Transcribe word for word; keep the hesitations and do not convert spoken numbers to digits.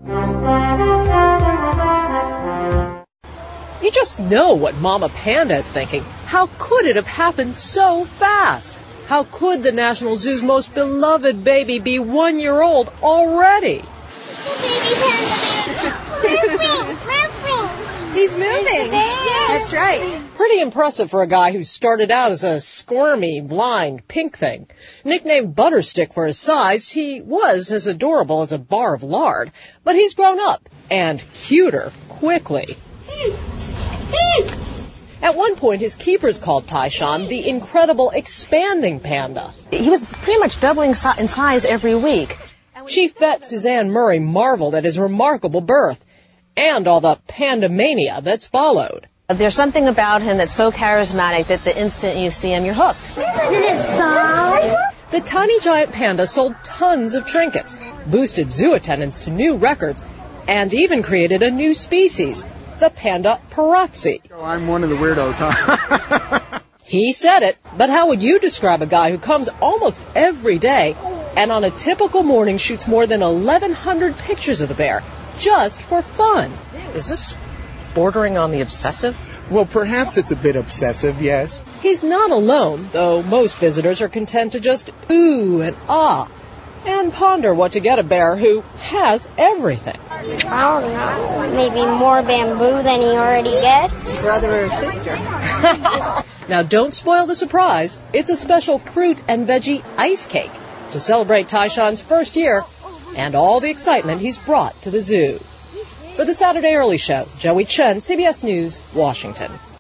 You just know what Mama Panda is thinking. How could it have happened so fast? How could the National Zoo's most beloved baby be one year old already? Baby panda moving. He's moving. That's right. Pretty impressive for a guy who started out as a squirmy, blind, pink thing. Nicknamed Butterstick for his size, he was as adorable as a bar of lard. But he's grown up, and cuter, quickly. At one point, his keepers called Tyshawn the incredible expanding panda. He was pretty much doubling in size every week. Chief vet Suzanne Murray marveled at his remarkable birth and all the pandamania that's followed. There's something about him that's so charismatic that the instant you see him, you're hooked. Isn't it so? The tiny giant panda sold tons of trinkets, boosted zoo attendance to new records, and even created a new species, the panda parazzi. Oh, I'm one of the weirdos, huh? He said it, but how would you describe a guy who comes almost every day and on a typical morning shoots more than eleven hundred pictures of the bear just for fun? Is this bordering on the obsessive? Well, perhaps it's a bit obsessive, yes. He's not alone, though most visitors are content to just ooh and ah and ponder what to get a bear who has everything. I don't know. Maybe more bamboo than he already gets. Brother or sister. Now, don't spoil the surprise. It's a special fruit and veggie ice cake to celebrate Tyshawn's first year and all the excitement he's brought to the zoo. For the Saturday Early Show, Joey Chen, C B S News, Washington.